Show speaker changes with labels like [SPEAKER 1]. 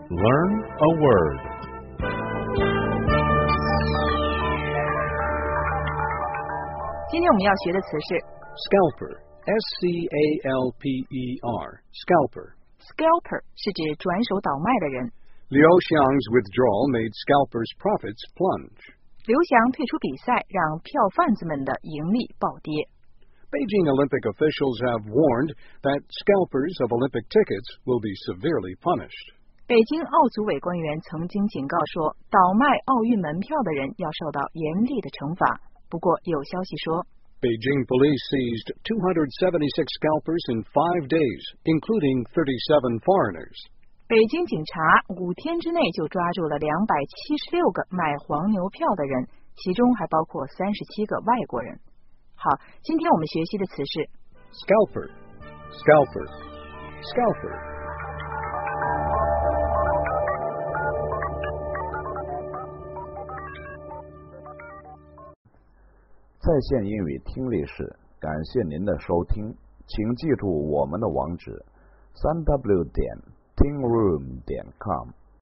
[SPEAKER 1] Learn a word.
[SPEAKER 2] 今天我们要学的词是
[SPEAKER 1] Scalper, S-C-A-L-P-E-R, scalper.
[SPEAKER 2] scalper 是指转手倒卖的人。
[SPEAKER 1] Liu Xiang's withdrawal made scalpers' profits plunge.
[SPEAKER 2] 刘翔退出比赛，让票贩子们的盈利暴跌。
[SPEAKER 1] Beijing Olympic officials have warned that scalpers of Olympic tickets will be severely punished.
[SPEAKER 2] 北京奥组委官员曾经警告说，倒卖奥运门票的人要受到严厉的惩罚。不过有消息说，
[SPEAKER 1] Beijing police seized 276 scalpers in 5 days, including 37 foreigners.
[SPEAKER 2] 北京警察5天之内就抓住了276个买黄牛票的人，其中还包括37个外国人。好，今天我们学习的词是
[SPEAKER 1] Scalper, scalper, scalper.
[SPEAKER 3] 在线英语听力室，感谢您的收听，请记住我们的网址：3w.tingroom.com。